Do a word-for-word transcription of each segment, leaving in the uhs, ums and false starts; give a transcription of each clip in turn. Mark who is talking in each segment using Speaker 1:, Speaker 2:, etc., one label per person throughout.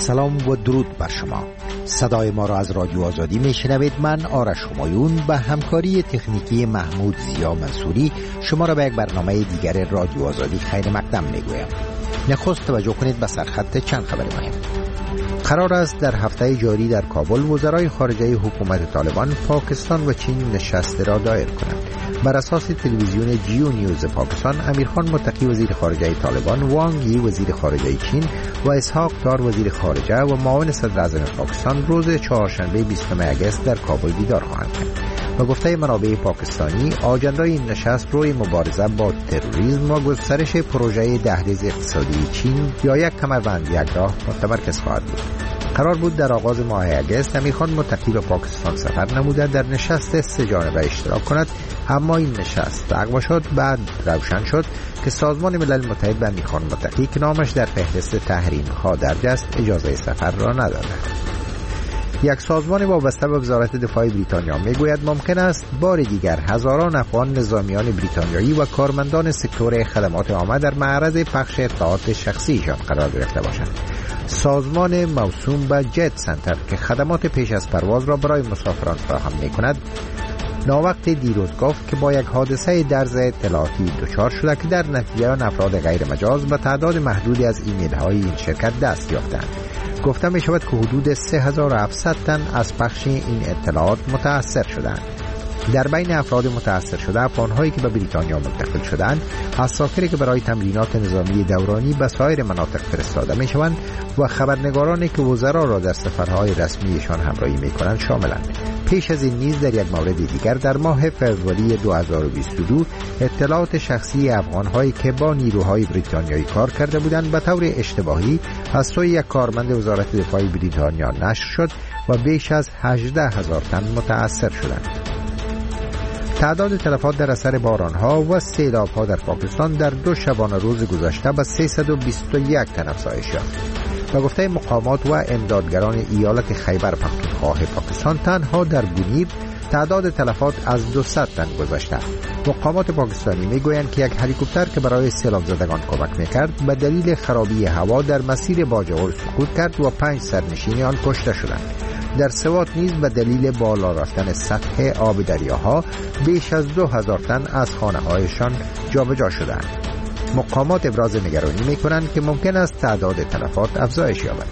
Speaker 1: سلام و درود بر شما. صدای ما را از رادیو آزادی میشنوید. من آرش همایون به همکاری تکنیکی محمود زیا منصوری شما را به یک برنامه دیگر رادیو آزادی خیر مقدم میگویم. نخست توجه کنید به سرخط چند خبر مهم. قرار است در هفته جاری در کابل وزرای خارجه حکومت طالبان پاکستان و چین نشست را دایر کنند. بر اساس تلویزیون جیو نیوز پاکستان، امیرخان متقی وزیر خارجه طالبان، وانگ یی وزیر خارجه چین و اسحاق دار وزیر خارجه و معاون صدر اعظم پاکستان روز چهارشنبه بیستم اگست در کابل دیدار خواهند کرد. و گفته منابع پاکستانی، آجندای این نشست روی مبارزه با تروریسم و گسترش پروژه دهلیز اقتصادی چین یا یک کمربند یک راه متمرکز خواهد بود. قرار بود در آغاز ماه اگست امیرخان متقی به پاکستان سفر نموده در نشست سه جانبه اشتراک کند، اما این نشست لغو شد. بعد روشن شد که سازمان ملل متحد به امیرخان متقی که نامش در فهرست تحریم ها درج است اجازه سفر را نداده. یک سازمان وابسته به وزارت دفاع بریتانیا میگوید ممکن است بار دیگر هزاران افغان نظامیان بریتانیایی و کارمندان سکتور خدمات عامه در معرض پخش اطلاعات شخصیشان قرار گرفته باشند. سازمان موسوم به جت سنتر که خدمات پیش از پرواز را برای مسافران فراهم می‌کند، ناوقت دیروز گفت که با یک حادثه درز اطلاعاتی دچار شده که در نتیجه آن افراد غیر مجاز به تعداد محدودی از ایمیل‌های این شرکت دست یافتند. گفته می شود که حدود سه هزار و هفتصد تن از پخش این اطلاعات متاثر شدند. در بین افراد متاثر شده افغان‌هایی که به بریتانیا منتقل شدند، عساکری که برای تمرینات نظامی دورانی به سایر مناطق فرستاده می‌شوند و خبرنگارانی که وزرا را در سفرهای رسمیشان همراهی می‌کنند شاملند. پیش از این نیز در یک مورد دیگر در ماه فوریه دو هزار و بیست و دو اطلاعات شخصی افغان‌هایی که با نیروهای بریتانیایی کار کرده بودند به طور اشتباهی از سوی یک کارمند وزارت دفاع بریتانیا نشر شد و بیش از هجده هزار تن متاثر شدند. تعداد تلفات در اثر بارانها و سیلاب‌ها در پاکستان در دو شبانه روز گذشته به سیصد و بیست و یک تن افزایش یافت. به گفته مقامات و امدادگران ایالت خیبر پختونخوا پاکستان، تنها در بونیر تعداد تلفات از دویست تن گذشته. مقامات پاکستانی میگویند که یک هلیکوپتر که برای سیلاب زدگان کمک میکرد به دلیل خرابی هوا در مسیر باجوړ سقوط کرد و پنج سرنشین آن کشته شدند. در سوات نیز به دلیل بالا رفتن سطح آب دریاها بیش از دو هزار تن از خانه‌هایشان جابجا شدند. مقامات ابراز نگرانی می‌کنند که ممکن است تعداد تلفات افزایش یابد.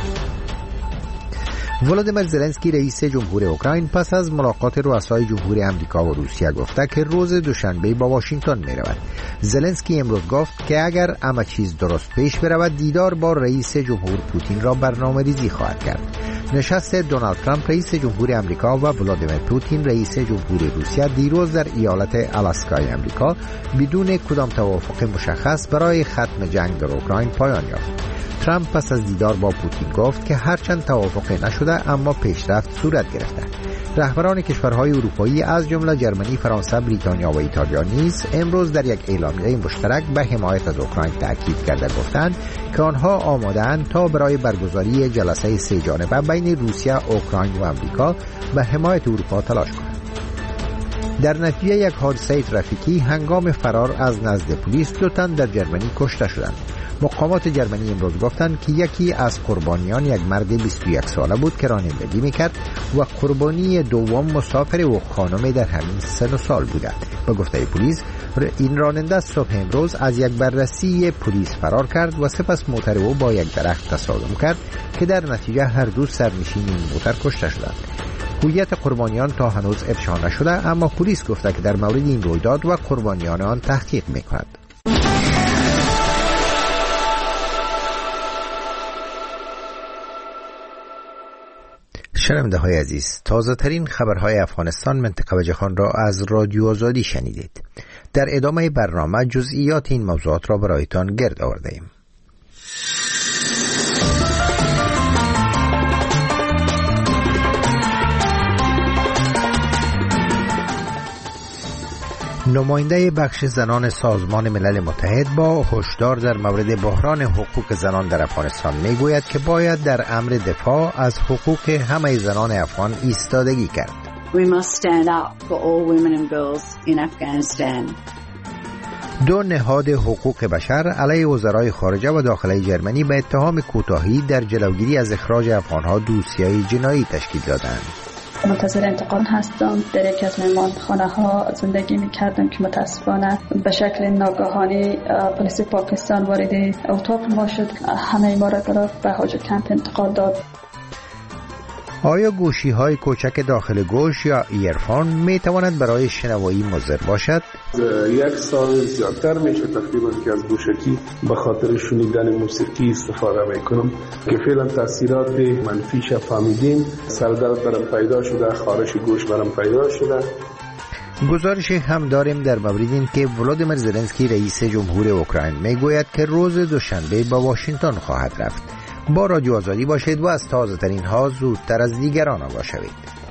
Speaker 1: ولادیمیر زلنسکی رئیس جمهور اوکراین پس از ملاقات رؤسای جمهور امریکا و روسیه گفته که روز دوشنبه با واشنگتن می‌رود. زلنسکی امروز گفت که اگر همه چیز درست پیش برود دیدار با رئیس جمهور پوتین را برنامه‌ریزی خواهد کرد. نشست دونالد ترامپ رئیس جمهور امریکا و ولادیمیر پوتین رئیس جمهور روسیه دیروز در ایالت آلاسکای امریکا بدون کدام توافق مشخص برای ختم جنگ در اوکراین پایان یافت. ترامپ پس از دیدار با پوتین گفت که هرچند توافق نشده اما پیشرفت صورت گرفته. رهبران کشورهای اروپایی از جمله جرمنی، فرانسه، بریتانیا و ایتالیا نیز امروز در یک اعلامیه مشترک به حمایت از اوکراین تاکید کرده گفتند که آنها آماده‌اند تا برای برگزاری جلسه سه جانبه بین روسیه، اوکراین و آمریکا به حمایت اروپا تلاش کنند. در نتیجه یک حادثه ترافیکی هنگام فرار از نزد پلیس دو تن در جرمنی کشته شدند. مقامات جرمنی امروز گفتند که یکی از قربانیان یک مرد بیست و یک ساله بود که رانندگی میکرد و قربانی دوم مسافر و خانم در همین سن و سال بوده. به گفته پلیس این راننده صبح امروز از یک بررسی پلیس فرار کرد و سپس موتر او با یک درخت تصادم کرد که در نتیجه هر دو سرنشین این موتر کشته شدند. هویت قربانیان تا هنوز افشا نشده، اما پلیس گفته که در مورد این رویداد و قربانیان آن تحقیق میکند. شنونده های عزیز، تازه ترین خبرهای افغانستان، منطقه و جهان را از رادیو آزادی شنیدید. در ادامه برنامه جزئیات این موضوعات را برایتان گرد آورده ایم. نماینده بخش زنان سازمان ملل متحد با هشدار در مورد بحران حقوق زنان در افغانستان میگوید که باید در امر دفاع از حقوق همه زنان افغان ایستادگی کرد.
Speaker 2: We must stand up for all women and girls in Afghanistan.
Speaker 1: دو نهاد حقوق بشر علیه وزرای خارجه و داخلی جرمنی به اتهام کوتاهی در جلوگیری از اخراج افغانها دوسیه جنایی تشکیل دادند.
Speaker 2: منتظر انتقال هستم. در یکی از مهمانخانه ها زندگی می کردم که متاسفانه به شکل ناگهانی پلیس پاکستان وارد اتاق ما شد. همه ما را به حاج کمپ انتقال داد.
Speaker 1: آیا گوشی های کوچک داخل گوش یا ایرفون می توانند برای شنوایی مضر باشد؟
Speaker 3: یک سال زیادتر میشه تقریبا که از گوشکی به خاطر شنیدن موسیقی استفاده میکنم که فعلا تاثیرات منفیش فهمیدیم. سردرد برام پیدا شده، خارش گوش برام پیدا شده.
Speaker 1: گزارش هم داریم در مورد این که ولادیمیر زلنسکی رئیس جمهور اوکراین میگوید که روز دوشنبه با واشنگتن خواهد رفت. با رادیو آزادی باشید و از تازه ترین ها زودتر از دیگران آگاه شوید.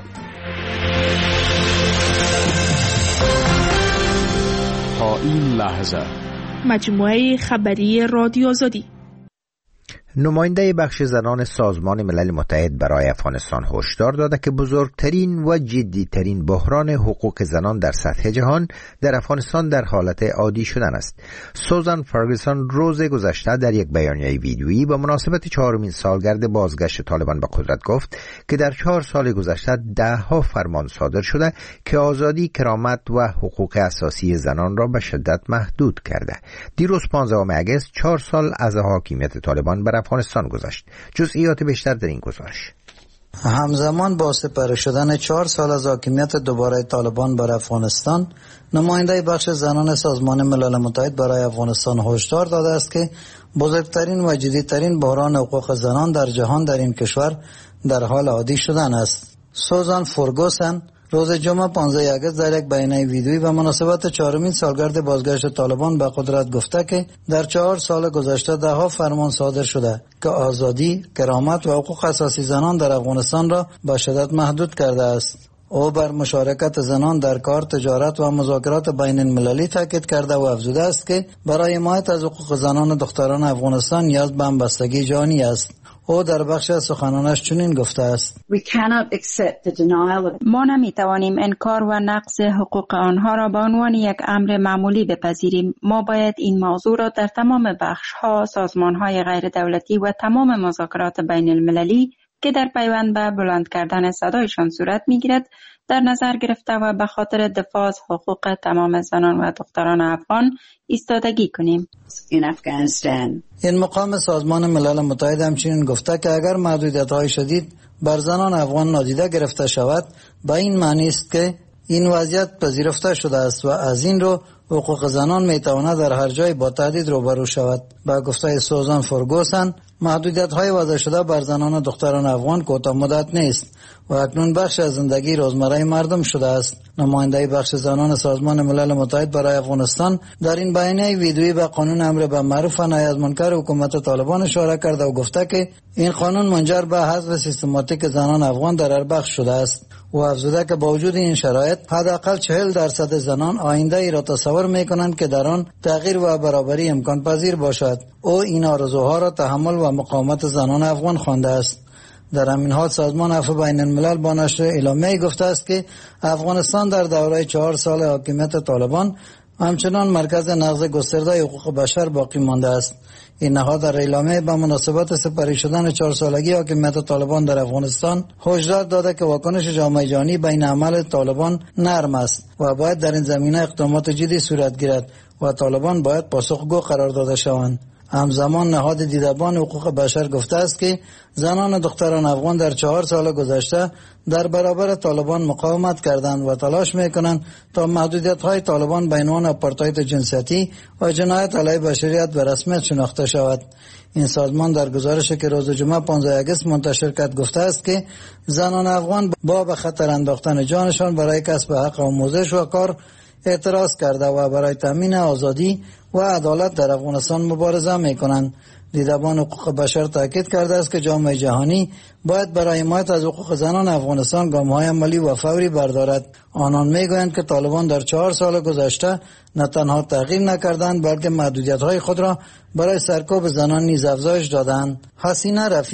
Speaker 4: تا این لحظه
Speaker 5: مجموعه خبری رادیو آزادی.
Speaker 1: نماینده بخش زنان سازمان ملل متحد برای افغانستان هشدار داده که بزرگترین و جدیترین بحران حقوق زنان در سطح جهان در افغانستان در حالت عادی شدن است. سوزان فرگوسن روز گذشته در یک بیانیه ویدیویی به مناسبت چهارمین سالگرد بازگشت طالبان به قدرت گفت که در چهار سال گذشته ده ها فرمان صادر شده که آزادی، کرامت و حقوق اساسی زنان را به شدت محدود کرده. دیروز پانزدهم اگست چهار سال از حاکمیت طالبان بر افغانستان گذشت. جزئیات بیشتر در این گزارش.
Speaker 6: همزمان با سپری شدن چهار سال از حاکمیت دوباره طالبان بر افغانستان، نماینده بخش زنان سازمان ملل متحد برای افغانستان هشدار داده است که بزرگترین و جدیترین بحران حقوق زنان در جهان در این کشور در حال عادی شدن است. سوزان فرگوسن روز جمعه پانزدهم اگست در یک بیانیه ویدیویی به مناسبت چهارمین سالگرد بازگشت طالبان به قدرت گفته که در چهار سال گذشته ده ها فرمان صادر شده که آزادی، کرامت و حقوق اساسی زنان در افغانستان را به شدت محدود کرده است. او بر مشارکت زنان در کار، تجارت و مذاکرات بین المللی تاکید کرده و افزوده است که برای حمایت از حقوق زنان و دختران افغانستان نیاز به همبستگی جهانی است. او در بخش از سخنانش چنین گفته است:
Speaker 7: ما نمیتوانیم انکار و نقض حقوق آنها را به عنوان یک امر معمولی بپذیریم. ما باید این موضوع را در تمام بخش‌ها، سازمان‌های غیر دولتی و تمام مذاکرات بین المللی که در پیوند به بلند کردن صدایشان صورت می‌گیرد در نظر گرفته و به خاطر دفاع از حقوق تمام زنان و دختران افغان ایستادگی کنیم.
Speaker 6: این مقام سازمان ملل متحد همچنین گفته که اگر محدودیت‌های شدید بر زنان افغان نادیده گرفته شود، به این معنی است که این وضعیت پذیرفته شده است و از این رو حقوق زنان میتواند در هر جای با تهدید روبرو شود. با گفته سوزان فرگوسن، محدودیت‌های وضع شده بر زنان و دختران افغان کوتاه مدت نیست و اکنون بخش از زندگی روزمره مردم شده است. نماینده بخش زنان سازمان ملل متحد برای افغانستان در این بیانیه ویدیویی به قانون امر بالمعروف و نهی از منکر حکومت طالبان اشاره کرده و گفته که این قانون منجر به حذف سیستماتیک زنان افغان در هر بخش شده است و افزوده که با وجود این شرایط حداقل چهل درصد زنان آینده ای را تصور می‌کنند که در آن تغییر و برابری امکان پذیر باشد. او این آرزوها را تحمل و مقاومت زنان افغان خوانده است. در همین حال سازمان عفو بین الملل با نشر اعلامیه‌ای گفته است که افغانستان در دوره چهار سال حاکمیت طالبان همچنان مرکز نقض گسترده حقوق بشر باقی مانده است. این نهاد در اعلامیه به مناسبت سپری شدن چهار سالگی حاکمیت طالبان در افغانستان هشدار داده که واکنش جامعه جهانی بین عمل طالبان نرم است و باید در این زمینه اقدامات جدی صورت گیرد و طالبان باید پاسخگو قرار داده شوند. همزمان نهاد دیدبان حقوق بشر گفته است که زنان و دختران افغان در چهار سال گذشته در برابر طالبان مقاومت کردند و تلاش میکنند تا محدودیت‌های طالبان به عنوان آپارتاید جنسیتی و جنایت علیه بشریت به رسمیت شناخته شود. این سازمان در گزارشی که روز جمعه پانزدهم اگست منتشر کرد گفته است که زنان افغان با به خطر انداختن جانشان برای کسب حق آموزش و کار اعتراض کرده و برای تامین آزادی و عدالت در افغانستان مبارزه میکنند. دیدبان حقوق بشر تاکید کرده است که جامعه جهانی باید برای حمایت از حقوق زنان افغانستان گام‌های عملی و فوری بردارد. آنان میگویند که طالبان در چهار سال گذشته نه تنها تغییر نکردند بلکه محدودیت‌های خود را برای سرکوب زنان نیز افزایش دادند. حسینه رفیع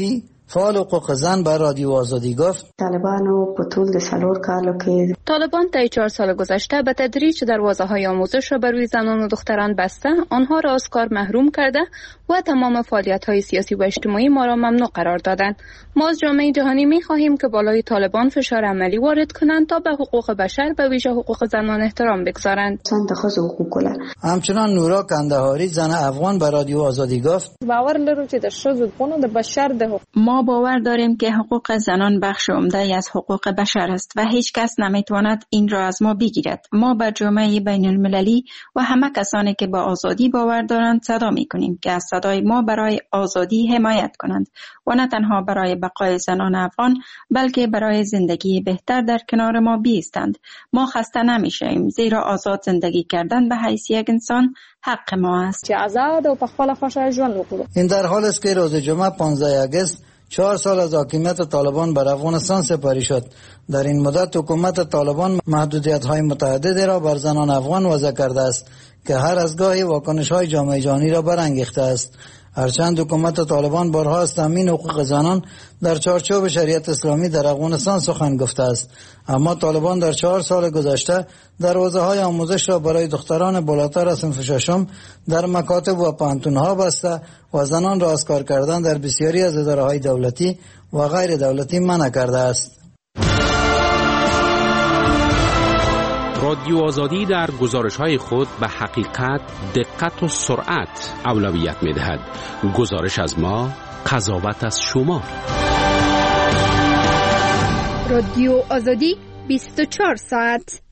Speaker 6: فعال حقوق زن به رادیو آزادی گفت
Speaker 8: طالبانو په ټول د سلور کالو کې
Speaker 9: طالبان طی چهار سال گذشته به تدریج دروازه‌های آموزش را بر روی زنان و دختران بسته، آنها را از کار محروم کرده و تمام فعالیت‌های سیاسی و اجتماعی ما را ممنوع قرار دادند. ما از جامعه جهانی می‌خواهیم که بالای طالبان فشار عملی وارد کنند تا به حقوق بشر به ویژه حقوق زنان احترام بگذارند.
Speaker 6: همچنان نورا کندهاری زن افغان به رادیو آزادی گفت
Speaker 10: باور لرو چې د ښځو حقوق د بشر د حقوق
Speaker 7: ما باور داریم که حقوق زنان بخش عمده از حقوق بشر است و هیچ کس نمیتواند این را از ما بگیرد. ما به جامعه بین المللی و همه کسانی که به آزادی باور دارند صدا میکنیم که از صدای ما برای آزادی حمایت کنند و نه تنها برای بقای زنان افغان بلکه برای زندگی بهتر در کنار ما بیستند. ما خسته نمیشیم زیرا آزاد زندگی کردن به حیث یک انسان حق ما است.
Speaker 10: چې آزاد او په خپل خوښه ژوند وکړو.
Speaker 6: این در حال است که روز جمعه پانزده اگست چهار سال از حاکمیت طالبان بر افغانستان سپری شد. در این مدت حکومت طالبان محدودیت‌های متعددی را بر زنان افغان وضع کرده است که هر از گاهی واکنش‌های جامعه جهانی را برانگیخته است. هرچند حکومت طالبان بارها از تامین حقوق زنان در چارچوب شریعت اسلامی در افغانستان سخن گفته است، اما طالبان در چهار سال گذشته دروازه‌های آموزش را برای دختران بالاتر از صنف ششم در مکاتب و پانتون‌ها بسته و زنان را از کار کردن در بسیاری از اداره‌های دولتی و غیر دولتی منع کرده است.
Speaker 11: رادیو آزادی در گزارش‌های خود به حقیقت، دقت و سرعت اولویت می‌دهد. گزارش از ما، قضاوت از شما.
Speaker 5: رادیو آزادی بیست و چهار ساعت.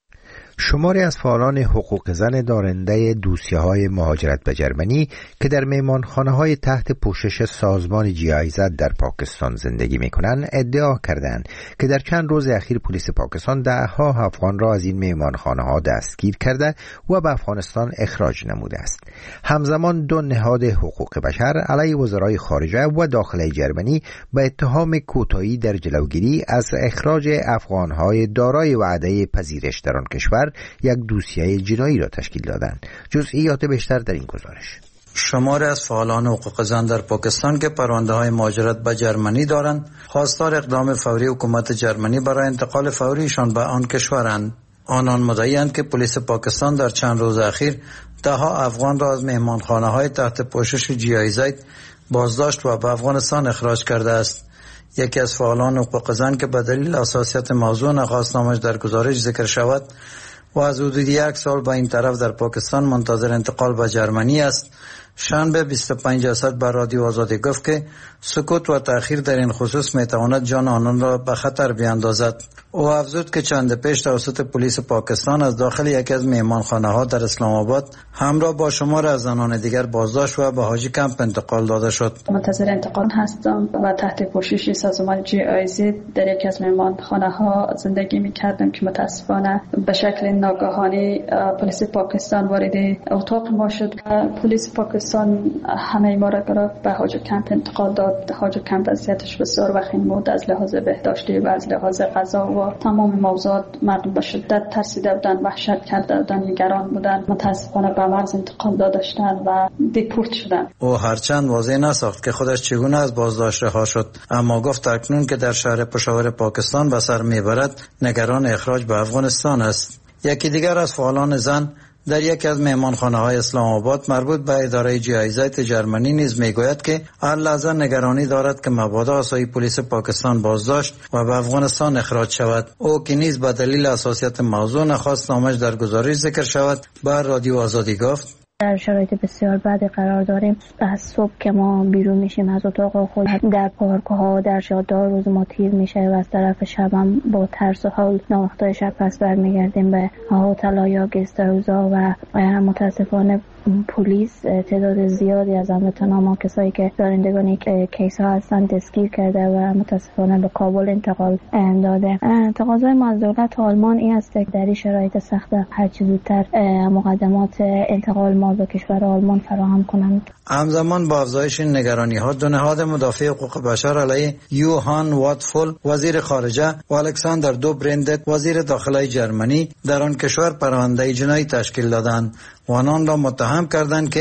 Speaker 1: شماری از فعالان حقوق زن دارنده دوسیه‌های مهاجرت به جرمنی که در مهمانخانه‌های تحت پوشش سازمان جی آی زد در پاکستان زندگی می‌کنند ادعا کردند که در چند روز اخیر پلیس پاکستان ده‌ها افغان را از این مهمانخانه‌ها دستگیر کرده و به افغانستان اخراج نموده است. همزمان دو نهاد حقوق بشر علیه وزرای خارجه و داخلی جرمنی به اتهام کوتاهی در جلوگیری از اخراج افغان‌های دارای وعده پذیرش در آن کشور یک دوسیه جنایی را تشکیل دادند. جزئیات بیشتر در این گزارش.
Speaker 6: شماری از فعالان حقوق زن در پاکستان که پرونده های مهاجرت به جرمنی دارند خواستار اقدام فوری حکومت جرمنی برای انتقال فوریشان به آن کشورند. آنان مدعی‌اند که پلیس پاکستان در چند روز اخیر ده ها افغان را از مهمانخانه های تحت پوشش جی آی زد بازداشت و به افغانستان اخراج کرده است. یکی از فعالان حقوق زن که به دلیل حساسیت موضوع نخواست نامش در گزارش ذکر شود و از حدود یک سال به این طرف در پاکستان منتظر انتقال به جرمنی است، شنبه بیست و پنج اسد بر رادیو آزادی گفت که سکوت و تأخیر در این خصوص میتواند جان آنان را به خطر بیاندازد. او افزود که چند پیش توسط پلیس پاکستان از داخل یکی از مهمانخانه ها در اسلام آباد همراه با شمار از زنان دیگر بازداشت و به حاجی کمپ انتقال داده شد.
Speaker 2: منتظر انتقال هستم و تحت پوشش سازمان جی آی زد در یکی از مهمانخانه ها زندگی میکردم که متاسفانه به شکل ناگهانی پلیس پاکستان وارد اتاق ما شد. پلیس پاکستان همه ما را گرفت به حاجی کمپ انتقال داد. حاجی کمپ وضعیتش بسیار وخیم بود از لحاظ بهداشتی و از لحاظ غذا و تمام موضوعات. مردم به شدت ترسیده بودن، وحشت کرده بودن، نگران بودن. متاسفانه به مرز انتقال دادشتن و دیپورت شدن.
Speaker 6: او هرچند واضح نساخت که خودش چگونه از بازداشت رها شد، اما گفت اکنون که در شهر پشاور پاکستان به سر میبرد نگران اخراج به افغانستان است. یکی دیگر از فعالان زن در یکی از مهمانخانه‌های اسلام آباد مربوط به اداره جی آی زد جرمنی نیز میگوید که هر لحظه نگرانی دارد که مبادا آسایی پلیس پاکستان بازداشت و به افغانستان اخراج شود. او که نیز به دلیل حساسیت موضوع نخواست نامش در گزارش ذکر شود بر رادیو آزادی گفت
Speaker 12: در شرایط بسیار بدی قرار داریم. از صبح که ما بیرون میشیم از اتاق خود در پارک ها در جاده روز ما تیر میشه و از طرف شب هم با ترس و حال ناوقتای شب پس برمیگردیم به هتل یا گست هاوس‌ها و متاسفانه پلیس تعداد زیادی از هموطنان کسایی که دارندگان کیس ها هستند دستگیر کرده و متاسفانه به کابل انتقال داده. تقاضای ما از دولت آلمان این است که در این شرایط سخت هر چه زودتر مقدمات انتقال ما به کشور آلمان فراهم کنند.
Speaker 6: همزمان با افزایش این نگرانی ها دو نهاد مدافع حقوق بشر علیه یوهان واتفول وزیر خارجه و الکساندر دوبرندت وزیر داخلی جرمنی در آن کشور پرونده جنایی تشکیل دادند و آنان را متهم کردند که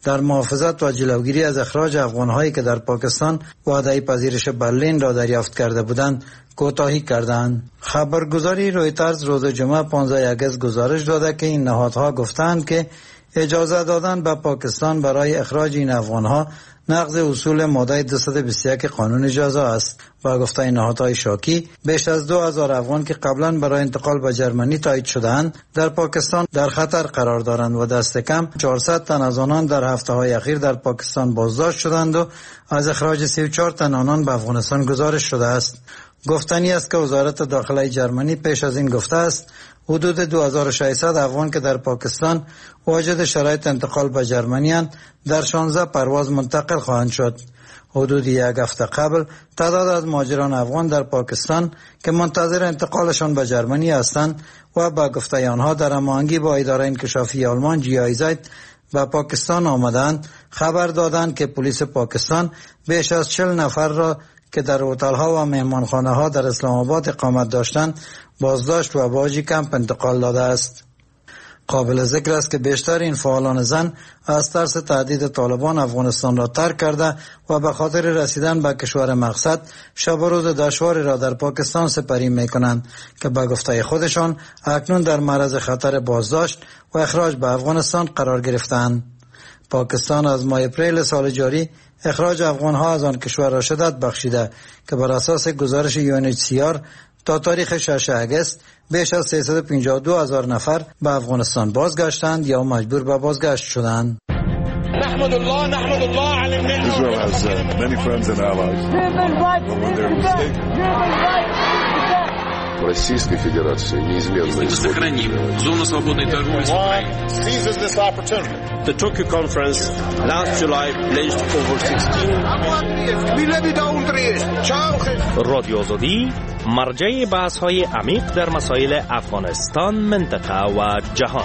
Speaker 6: در محافظت و جلوگیری از اخراج افغان‌هایی که در پاکستان وعده پذیرش برلین را دریافت کرده بودند کوتاهی کردند. خبرگزاری رویترز روز جمعه پانزده آگوست گزارش داده که این نهادها گفتند که اجازه دادن به پاکستان برای اخراج این افغان‌ها نقض اصول ماده دویست و بیست و یک قانون جزا است. با گفته نهادهای شاکی بیش از دو هزار افغان که قبلا برای انتقال به جرمنی تایید شده‌اند در پاکستان در خطر قرار دارند و دست کم چهارصد تن از آنان در هفته‌های اخیر در پاکستان بازداشت شدند و از اخراج سی و چهار تن آنان به افغانستان گزارش شده است. گفتنی است که وزارت داخله جرمنی پیش از این گفته است حدود دو هزار و ششصد افغان که در پاکستان واجد شرایط انتقال به جرمنی اند در شانزده پرواز منتقل خواهند شد. حدود یک هفته قبل تعداد از مهاجران افغان در پاکستان که منتظر انتقالشان به جرمنی هستند و با گفته آنها در هماهنگی با اداره انکشافی آلمان جی آی زد به پاکستان آمدند خبر دادند که پلیس پاکستان بیش از چهل نفر را که در هتل‌ها و مهمانخانه‌ها در اسلام آباد اقامت داشتند بازداشت و به حاجی کمپ انتقال داده است. قابل ذکر است که بیشتر این فعالان زن از ترس تهدید طالبان افغانستان را ترک کرده و به خاطر رسیدن به کشور مقصد شب و روز دشواری را در پاکستان سپری می‌کنند که به گفته خودشان اکنون در معرض خطر بازداشت و اخراج به افغانستان قرار گرفتند. پاکستان از ماه اپریل سال جاری اخراج افغان‌ها از آن کشور را شدت بخشیده که بر اساس گزارش یو ان اچ سی آر تا تاریخ ششم آگوست بیش از سیصد و پنجاه و دو هزار نفر به افغانستان بازگشتند یا مجبور به بازگشت شدند.
Speaker 13: نحمد الله نحمد الله علی النعمة. Israel has uh, many friends and allies.
Speaker 14: Российской Федерации неизменно
Speaker 11: сохраним зону свободной торговли с Украиной.
Speaker 13: Seizes this opportunity.
Speaker 15: The Tokyo conference last July pledged over sixteen رادیو آزادی مرجع بحث‌های عمیق در مسائل افغانستان، منطقه و جهان.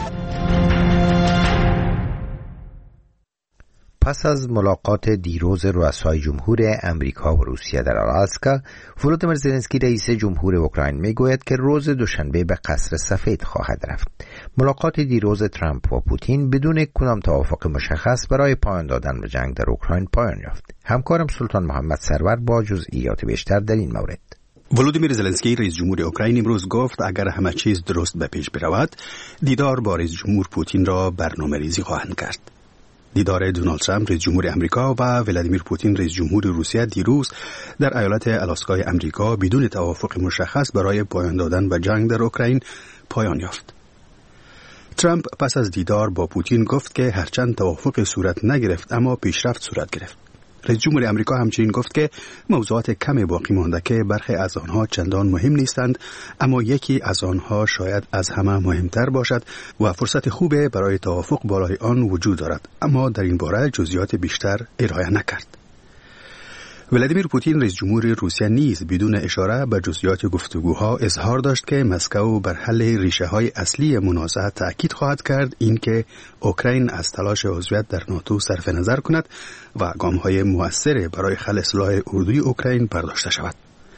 Speaker 1: پس از ملاقات دیروز رؤسای جمهور امریکا و روسیه در آلاسکا، ولودیمیر زلنسکی رئیس جمهور اوکراین میگوید که روز دوشنبه به قصر سفید خواهد رفت. ملاقات دیروز ترامپ و پوتین بدون کدام توافق مشخص برای پایان دادن به جنگ در اوکراین پایان یافت. همکارم سلطان محمد سرور با جزئیات بیشتر در این مورد.
Speaker 16: ولودیمیر زلنسکی رئیس جمهور اوکراین امروز گفت اگر همه چیز درست به پیش برود دیدار با رئیس جمهور پوتین را برنامه‌ریزی خواهند کرد. دیدار دونالد ترامپ رئیس جمهور امریکا و ولادیمیر پوتین رئیس جمهور روسیه دیروز در ایالت آلاسکای امریکا بدون توافق مشخص برای پایان دادن به جنگ در اوکراین پایان یافت. ترامپ پس از دیدار با پوتین گفت که هرچند توافق صورت نگرفت اما پیشرفت صورت گرفت. رئیس جمهور امریکا همچنین گفت که موضوعات کمی باقی مانده که برخی از آنها چندان مهم نیستند اما یکی از آنها شاید از همه مهمتر باشد و فرصت خوبه برای توافق بالای آن وجود دارد، اما در این باره جزئیات بیشتر ارائه نکرد. ولادیمیر پوتین رئیس جمهور روسیه نیز بدون اشاره به جزئیات گفتگوها اظهار داشت که مسکو بر حل ریشه‌های اصلی منازعه تأکید خواهد کرد، اینکه اوکراین از تلاش عضویت در ناتو صرف نظر کند و گام‌های مؤثر برای خلع سلاح اردوی اوکراین برداشته شود.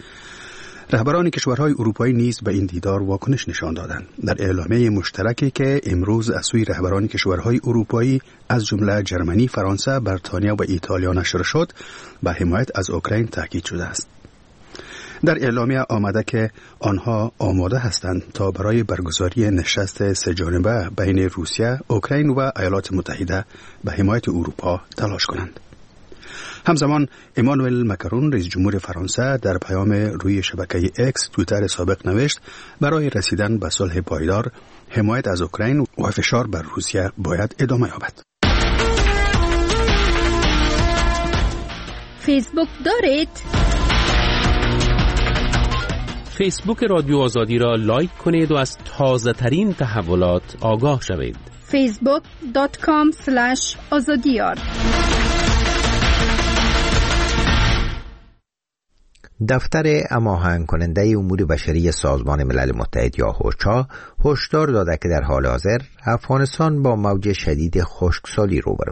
Speaker 16: رهبران کشورهای اروپایی نیز به این دیدار واکنش نشان دادند. در اعلامیه مشترکی که امروز از سوی رهبران کشورهای اروپایی از جمله جرمنی، فرانسه، بریتانیا و ایتالیا نشر شد، به حمایت از اوکراین تاکید شده است. در اعلامیه آمده که آنها آماده هستند تا برای برگزاری نشست سه‌جانبه بین روسیه، اوکراین و ایالات متحده به حمایت اروپا تلاش کنند. همزمان امانوئل مکرون رئیس جمهور فرانسه در پیام روی شبکه اکس توییتر سابق نوشت برای رسیدن به صلح پایدار حمایت از اوکراین و فشار بر روسیه باید ادامه یابد.
Speaker 5: فیسبوک دارید؟
Speaker 11: فیسبوک رادیو آزادی را لایک کنید و از تازه ترین تحولات آگاه شوید.
Speaker 5: فیسبوک دات کام اسلش آزادیار.
Speaker 1: دفتر هماهنگ کننده امور بشری سازمان ملل متحد یا اوچا هشدار داده که در حال حاضر افغانستان با موج شدید خشکسالی روبروست.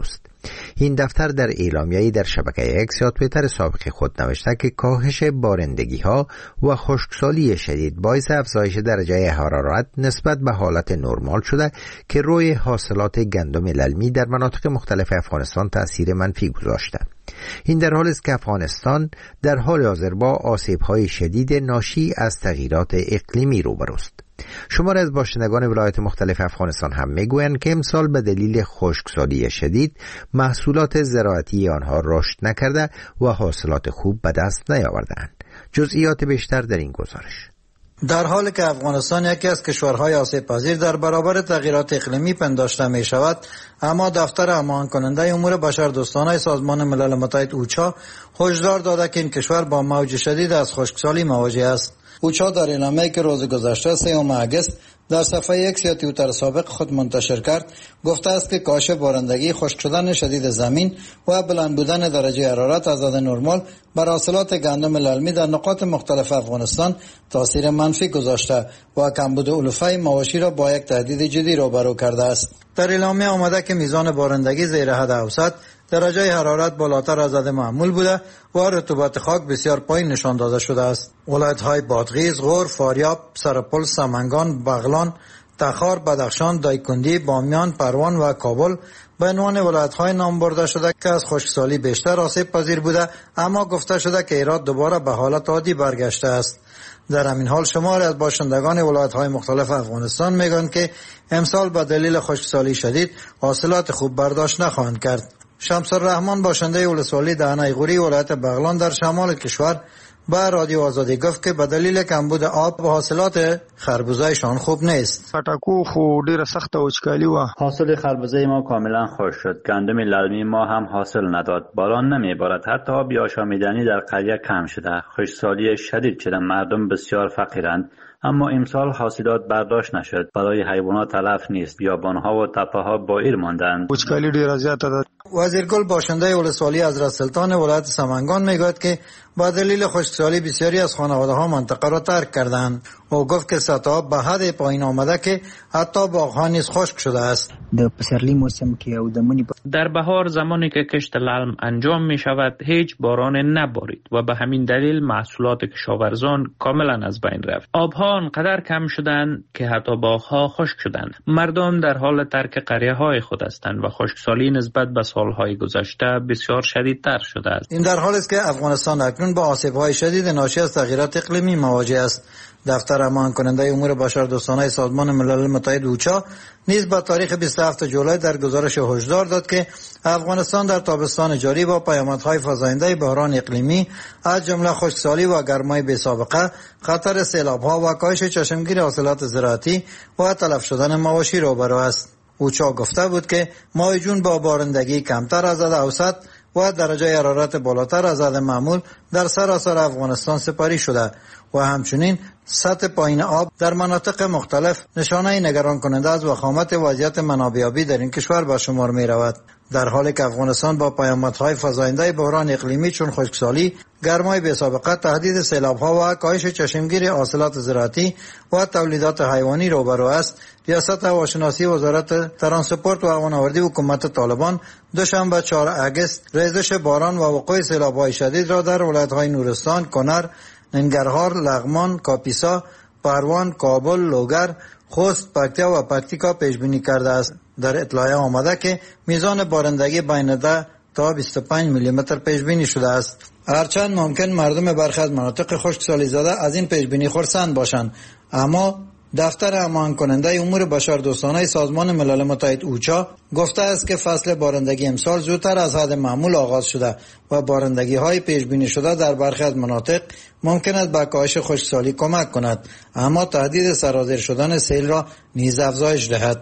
Speaker 1: این دفتر در اعلامیه‌ای در شبکه اکس یا توییتر سابق خود نوشته که کاهش بارندگی ها و خشکسالی شدید باعث افزایش درجه حرارت نسبت به حالت نرمال شده که روی حاصلات گندم للمی در مناطق مختلف افغانستان تأثیر منفی گذاشته. این در حالی است که افغانستان در حال حاضر با آسیب‌های شدید ناشی از تغییرات اقلیمی روبروست. شماری از باشندگان ولایات مختلف افغانستان هم میگویند که امسال به دلیل خشکسالی شدید محصولات زراعتی آنها رشد نکرده و حاصلات خوب به دست نیاوردند. جزئیات بیشتر در این گزارش.
Speaker 6: در حالی که افغانستان یکی از کشورهای آسیب پذیر در برابر تغییرات اقلیمی پنداشته می شود، اما دفتر امان کننده امور بشر دوستانه سازمان ملل متحد اوچا هشدار داده که این کشور با موج شدید از خشکسالی مواجه است. اوچا در اعلامیه‌ای که روز گذشته سوم اگست در صفحه اکس یا توییتر سابق خود منتشر کرد گفته است که کاهش بارندگی، خشک شدن شدید زمین و بلند بودن درجه حرارت از حد نرمال بر حاصلات گندم للمی در نقاط مختلف افغانستان تاثیر منفی گذاشته و کمبود علوفه مواشی را با یک تهدید جدی روبرو کرده است. در اعلامیه آمده که میزان بارندگی زیر حد اوسط، درجه حرارت بالاتر از حد معمول بوده و رطوبت خاک بسیار پایین نشان داده شده است. ولایت‌های بادغیس، غور، فاریاب، سرپل، سمنگان، بغلان، تخار، بدخشان، دایکندی، بامیان، پروان و کابل به عنوان ولایت‌های نام برده شده که از خشکسالی بیشتر آسیب پذیر بوده، اما گفته شده که هرات دوباره به حالت عادی برگشته است. در همین حال شماری از باشندگان ولایت‌های مختلف افغانستان میگویند که امسال به دلیل خشکسالی شدید حاصلات خوب برداشت نخواهند کرد. شمس الرحمن باشنده ولسوالی دهنه غوری ولایت بغلان در شمال کشور به رادیو آزادی گفت که به دلیل کمبود آب و حاصلات خربوزه‌شان خوب نیست.
Speaker 17: پټکو خو ډیره سخته وچکالي و.
Speaker 18: حاصل خربوزه ما کاملا خشک شد. گندم للمی ما هم حاصل نداد. باران نمیبارد. حتی آب آشامیدنی در قریه کم شده. خشکسالی شدید شده. مردم بسیار فقیرند. اما امسال حاصلات برداشت نشد. برای حیوانات تلف نیست. بیابان‌ها و تپه‌ها بائر ماندند.
Speaker 17: وچکالي ډیره زیاته ده.
Speaker 6: وزیرگل باشنده ولسوالی حضرت سلطان ولایت سمنگان میگوید که با دلیل خشکسالی بسیاری از خانواده‌ها منطقه را ترک کردند. او گفت که سطح آب به حد پایین آمده که حتی باغ‌ها نیز خشک شده است.
Speaker 19: در پسرلی موسم که او د منی
Speaker 20: در بهار زمانی که کشت للم انجام می شود هیچ باران نبارید و به همین دلیل محصولات کشاورزان کاملا از بین رفت. آبها انقدر کم شدند که حتی باغ‌ها خشک شدند. مردم در حال ترک قریه‌های خود هستند و خشکسالی نسبت به سالهای گذشته بسیار شدیدتر شده است.
Speaker 6: این در حالی است که افغانستان اکنون با آسیب‌های شدید ناشی از تغییرات اقلیمی مواجه است. دفتر امان کننده امور بشر دوستانه سازمان ملل متحد اوچا نیز با تاریخ بیست و هفتم جولای در گزارش هشدار داد که افغانستان در تابستان جاری با پیامدهای فزاینده بحران اقلیمی از جمله خشکسالی و گرمای بی‌سابقه، خطر سیلاب‌ها و کاهش چشمگیر حاصلات زراعتی و تلف شدن مواشی روبرو است. اوچا گفته بود که ماه جون با بارندگی کمتر از حد اوسط و درجه حرارت بالاتر از حد معمول در سراسر افغانستان سپاری شده و همچنین سطح پایین آب در مناطق مختلف نشانه نگران کننده از وخامت وضعیت منابع‌یابی در این کشور به شمار می رود. در حالی که افغانستان با پیامدهای فزاینده بحران اقلیمی چون خشکسالی، گرمای بی‌سابقه، تهدید سیلاب‌ها و کاهش چشمگیر حاصلات زراعتی و تولیدات حیوانی روبرو است، ریاست هواشناسی وزارت ترانسپورت و هوانوردی حکومت طالبان دوشنبه چهارم اگست ریزش باران و وقوع سیلاب‌های شدید را در ولایت‌های نورستان، کنر، ننگرهار، لغمان، کاپیسا، پروان، کابل، لوگر، خوست، پکتیا و پکتیکا پیش بینی کرده است. در اطلاع آمده که میزان بارندگی بین ده تا بیست و پنج میلی متر پیش بینی شده است. هرچند ممکن مردم برخی از مناطق خشکسالی زده از این پیش بینی خرسند باشند، اما دفتر امان کننده امور بشر دوستانه سازمان ملل متحد اوچا گفته است که فصل بارندگی امسال زودتر از حد معمول آغاز شده و بارندگی های پیش بینی شده در برخی از مناطق ممکن است به کاهش خشکسالی کمک کند، اما تهدید سرازیر شدن سیل را نیز افزایش دهد.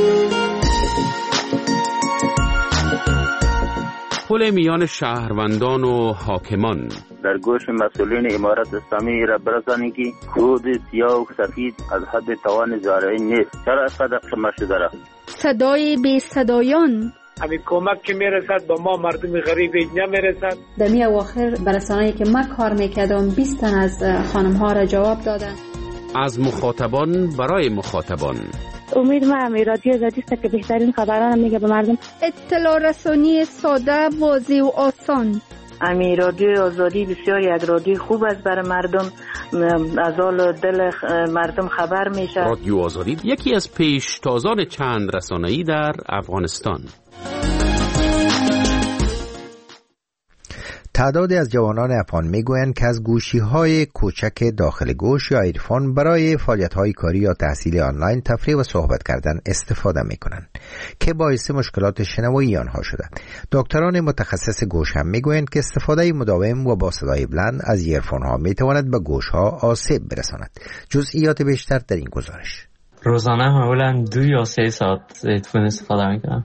Speaker 11: پل میان شهروندان و حاکمان
Speaker 21: در گوش مسئولین امارت اسلامی را برسانید که کود سیاه و سفید از حد توان زارعی نیست. چرا اینقدر شما شده را؟
Speaker 5: صدای بی صدایان
Speaker 22: همین کمک که میرسد با ما مردم غریب نمیرسد.
Speaker 2: در می اواخر برسانه‌ای که من کار میکردم بیست تن از خانم ها را جواب دادن.
Speaker 11: از مخاطبان برای مخاطبان
Speaker 3: امید ما هم رادیو آزادی است که بهترین خبران میگه به مردم.
Speaker 5: اطلاع رسانی ساده، واضح و آسان.
Speaker 4: امی رادیو آزادی بسیار یک رادیو خوب است برای مردم، از حال دل مردم خبر میشه.
Speaker 11: رادیو آزادی یکی از پیشتازان چند رسانه‌ای در افغانستان.
Speaker 1: تعدادی از جوانان افغان میگویند که از گوشی‌های کوچک داخل گوش یا ایرفون برای فعالیت‌های کاری یا تحصیلی آنلاین تفریح و صحبت کردن استفاده می‌کنند که باعث مشکلات شنوایی آنها شده. دکتران متخصص گوش هم میگویند که استفاده مداوم و با صدای بلند از ایرفون‌ها می‌تواند به گوش‌ها آسیب برساند. جزئیات بیشتر در این گزارش.
Speaker 23: روزانه معمولاً دو یا سه ساعت ایرفون استفاده می‌کنم.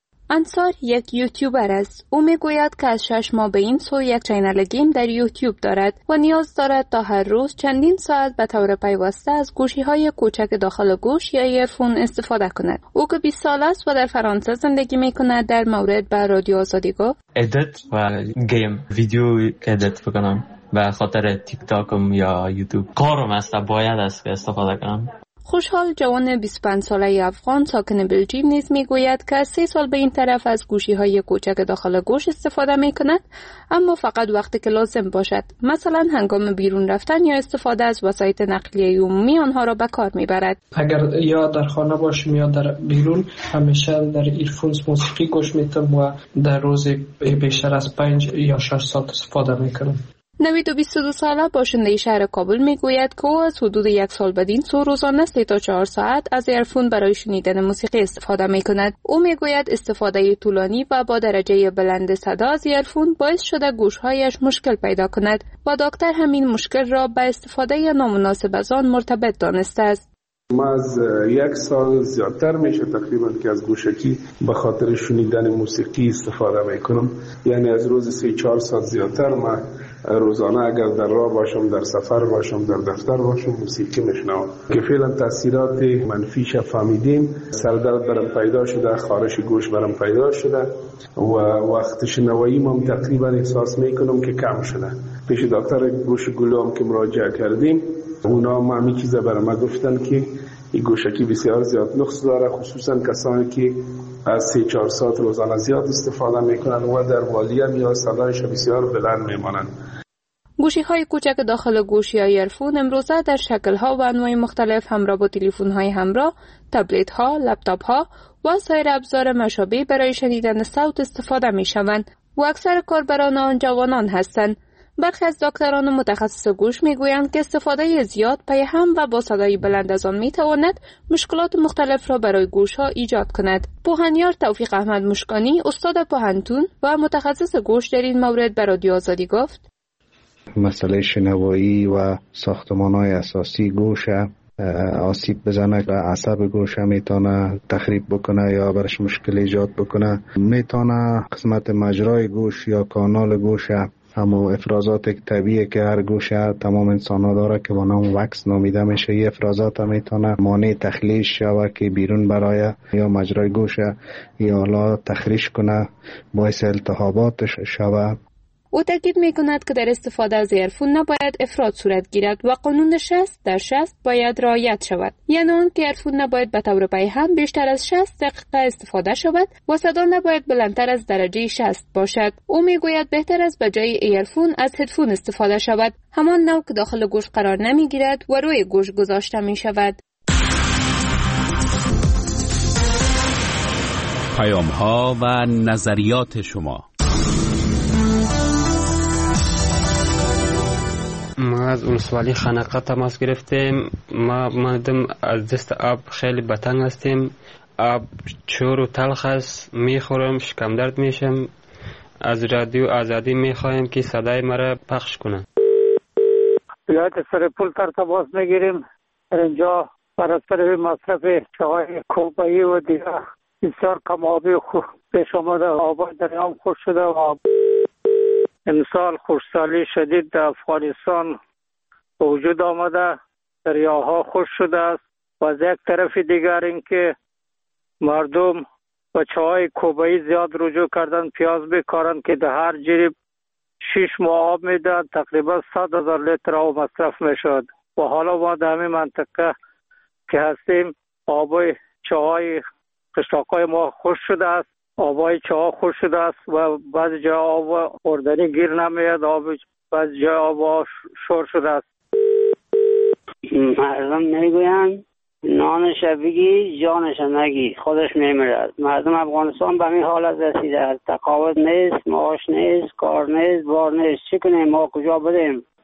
Speaker 9: انصار یک یوتیوبر است. او میگوید که از شش ماه به این سو یک چینل گیم در یوتیوب دارد و نیاز دارد تا هر روز چندین ساعت به طور پیوسته از گوشی‌های کوچک داخل گوش یا ایرفون استفاده کند. او که بیست سال است و در فرانسه زندگی می‌کند در مورد به رادیو آزادی گفت:
Speaker 23: ادیت و گیم ویدیو ادیت بکنم به خاطر تیک تاکم یا یوتیوب کارم است، باید است که استفاده کنم.
Speaker 9: خوشحال جوان بیست و پنج ساله افغان ساکن بلژیم نیز میگوید که سه سال به این طرف از گوشی‌های کوچک داخل گوش استفاده می‌کند، اما فقط وقتی که لازم باشد، مثلا هنگام بیرون رفتن یا استفاده از وسایل نقلیه عمومی آنها را به کار میبرد.
Speaker 24: اگر یا در خانه باشم یا در بیرون، همیشه در ایرفونز موسیقی گوش میدم و در روز بیشتر از پنج یا شش ساعت استفاده میکنم.
Speaker 9: نوید و بیست و دو ساله باشنده شهر کابل میگوید که او از حدود یک سال بدین سو روزانه سه تا چهار ساعت از ایرفون برای شنیدن موسیقی استفاده میکند. او میگوید استفاده طولانی و با درجه بلند صدا از ایرفون باعث شده گوشهایش مشکل پیدا کند و دکتر همین مشکل را به استفاده نامناسب از آن مرتبط دانسته است.
Speaker 25: ما از یک سال زیادتر میشه تقریبا که از گوشکی به خاطر شنیدن موسیقی استفاده میکنم، یعنی از روز سه چهار ساعت زیادتر ما روزانه اگر در راه باشم، در سفر باشم، در دفتر باشم موسیقی میشنوم که فعلا تاثیرات منفیش فهمیدیم. سردرد برام پیدا شده، خارش گوش برام پیدا شده و وقت شنوایی ما تقریبا احساس میکنم که کم شده. پیش دکتر گوش گلو که مراجعه کردیم، اونا ما همین چیزا برای ما گفتن که این گوشکی بسیار زیاد نقص داره، خصوصا کسانی که از سه چهار ساعت روزانه زیاد استفاده میکنن و در والیم یا صدایش بسیار بلند میمانند.
Speaker 9: گوشی‌های کوچک داخل گوش یا ایرفون امروزه در شکل‌ها و انواع مختلف همراه با تلفن‌های همراه، تبلت‌ها، لپتاپ‌ها و سایر ابزار مشابه برای شنیدن صوت استفاده می‌شوند و اکثر کاربران آن جوانان هستند. برخی از دکتران متخصص گوش میگویند که استفاده زیاد پی هم و با صدای بلند از آن میتواند مشکلات مختلف را برای گوش‌ها ایجاد کند. پوهنیار توفیق احمد مشکانی، استاد پوهنتون و متخصص گوش در این مورد به رادیو آزادی گفت:
Speaker 26: مسئله شنوایی و ساختمان‌های اساسی گوش آسیب بزنه و عصب گوش میتونه تخریب بکنه یا برش مشکل ایجاد بکنه. میتونه قسمت مجرای گوش یا کانال گوش، همو افرازات طبیعی که هر گوشه تمام انسان ها داره که با نام وکس نامیده میشه، یه افرازات هم میتونه مانع تخلیش شوه که بیرون برای یا مجرای گوشه یا حالا تخریش کنه، باعث التهابات شوه.
Speaker 9: او تاکید میکند که در استفاده از ایرفون نباید افراط صورت گیرد و قانون شصت در شصت باید رعایت شود، یعنی آن که ایرفون نباید به طور پی هم بیشتر از شصت دقیقه استفاده شود و صدا نباید بلندتر از درجه شصت باشد. او میگوید بهتر است به جای ایرفون از هدفون استفاده شود، همان نوع که داخل گوش قرار نمیگیرد و روی گوش گذاشته می شود.
Speaker 11: پیام ها و نظریات شما.
Speaker 27: ما از ولسوالی خانقه تماس گرفتیم. ما مادم از دست آب خیلی بتنگ هستیم. آب چور و تلخ است، میخورم شکم درد میشم. از رادیو آزادی میخوایم که صدای مرا پخش کنن.
Speaker 22: یاد سر پول تر تماس میگیریم. اینجا برای سر مصرف چای کوبایی و دیگه بسیار کم آبی خوب پیش آمده. آبای دریام خوش شده و آب امسال خشکسالی شدید در افغانستان وجود آمده، دریاها خشک شده است و از یک طرف دیگر اینکه مردم و چای کوبایی زیاد رجوع کردن، پیاز بکارن که در هر جریب شش ماه آب میدن، تقریبا صد هزار لیتر آب مصرف میشد و حالا ما در همین منطقه که هستیم آبای چاهای قشلاقای ما خوش شده است، آبای چاه خوش شده است و بعضی جا آب خوردنی گیر نمیاد، آب بعضی جا آب شور شده است.
Speaker 7: مردم میگویند نانش بگی جانش نگی، خودش میمیرد. مردم افغانستان به این حالت رسیده است، تقاعد نیست، معاش نیست، کار نیست، بار نیست. چی کنیم؟ ما کجا بریم؟